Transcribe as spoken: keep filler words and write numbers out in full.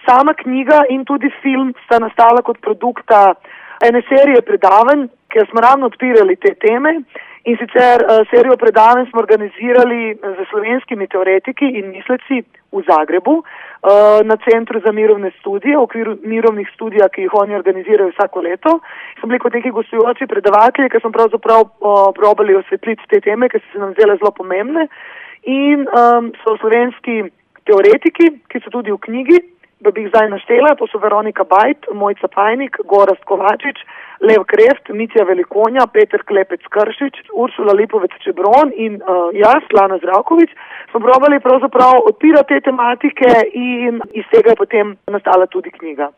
sama knjiga in tudi film sta nastala kot produkta ene serije predavanj, kjer smo ravno odpirali te teme. In sicer uh, serijo predavanj smo organizirali z slovenskimi teoretiki in misleci v Zagrebu uh, na Centru za mirovne študije, v okviru mirovnih študij, ki jih oni organizirajo vsako leto. Smo bili kot neki gostujoči predavatelji, ki smo pravzaprav uh, probali osvetliti te teme, ki so se nam zdele zelo pomembne. In um, so slovenski teoretiki, ki so tudi v knjigi, da bi jih zdaj naštela, to so Veronika Bajt, Mojca Pajnik, Gorazd Kovačič, Lev Kreft, Mitja Velikonja, Peter Klepec-Kršič, Uršula Lipovec-Čebron in uh, jaz, Lana Zdravkovič, smo probali pravzaprav odpirati te tematike in iz tega je potem nastala tudi knjiga.